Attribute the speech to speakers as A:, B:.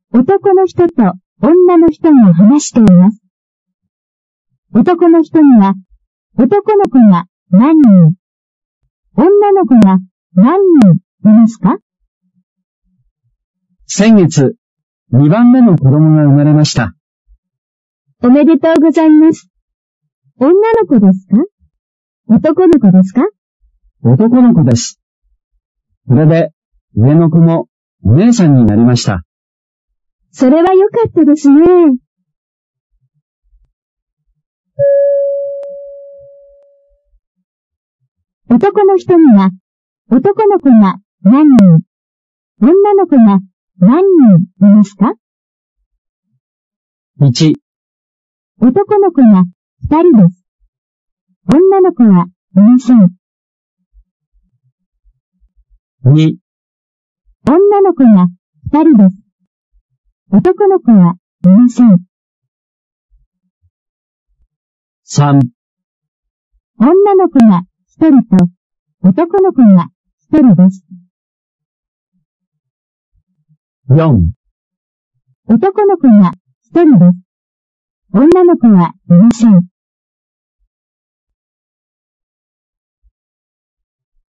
A: 男の人と女の人が話しています。男の人には、男の子が何人、女の子が何人いますか？
B: 先月、2番目の子供が生まれました。
A: おめでとうございます。女の子ですか？男の子ですか？
B: 男の子です。これで、上の子もお姉さんになりました。
A: それは良かったですね。男の人には、男の子が何人、女の子が何人いますか？
B: 1、
A: 男の子が2人です。女の子はいません。
B: 2、
A: 女の子が2人です。男の子はいません。
B: 3、
A: 女の子が1人と男の子が1人です。
B: 4、
A: 男の子が1人です。女の子はいません。